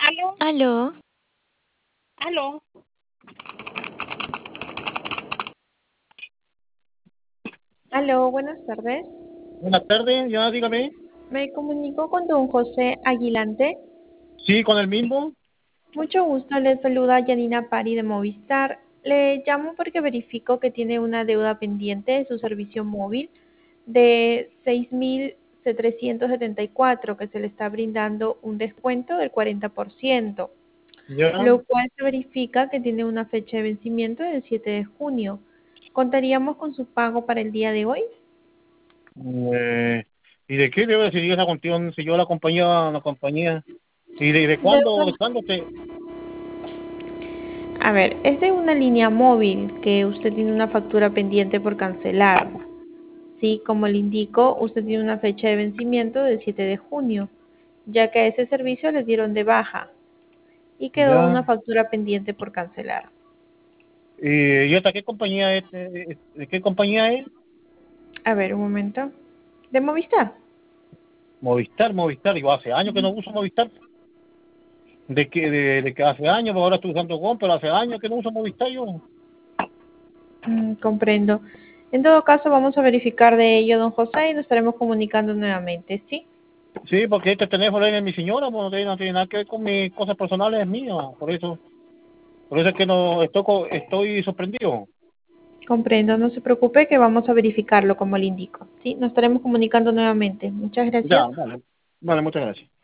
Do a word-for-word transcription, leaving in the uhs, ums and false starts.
¿Aló? Aló, ¿Aló? Aló, buenas tardes. Buenas tardes, ya dígame. Me comunico con don José Aguilante. Sí, con el mismo. Mucho gusto, le saluda Yanina Pari de Movistar. Le llamo porque verifico que tiene una deuda pendiente de su servicio móvil de seis mil setecientos setenta y cuatro, que se le está brindando un descuento del cuarenta por ciento, Ya. lo cual se verifica que tiene una fecha de vencimiento del siete de junio. ¿Contaríamos con su pago para el día de hoy? Eh, ¿y de qué debe decidir esa cuestión si yo la compañía, la compañía? ¿Y de, de cuándo, Deuda. de cuándo te? A ver, es de una línea móvil que usted tiene una factura pendiente por cancelar. Sí, como le indico, usted tiene una fecha de vencimiento del siete de junio, ya que a ese servicio le dieron de baja y quedó Ya. una factura pendiente por cancelar. ¿Y, y esta qué compañía es? ¿De, de qué compañía es? A ver, un momento. ¿De Movistar? Movistar, Movistar. Yo hace años que no uso Movistar. ¿De que de, de que hace años? Pues ahora estoy usando GOM, pero hace años que no uso Movistar yo. Mm, comprendo. En todo caso, vamos a verificar de ello, don José, y nos estaremos comunicando nuevamente, ¿sí? Sí, porque este teléfono es de mi señora, pues no tiene, no tiene nada que ver con mis cosas personales mías. Por eso, por eso es que no estoy, co- estoy sorprendido. Comprendo, no se preocupe que vamos a verificarlo como le indico, ¿sí? Nos estaremos comunicando nuevamente. Muchas Ya, gracias. vale. Vale, muchas gracias.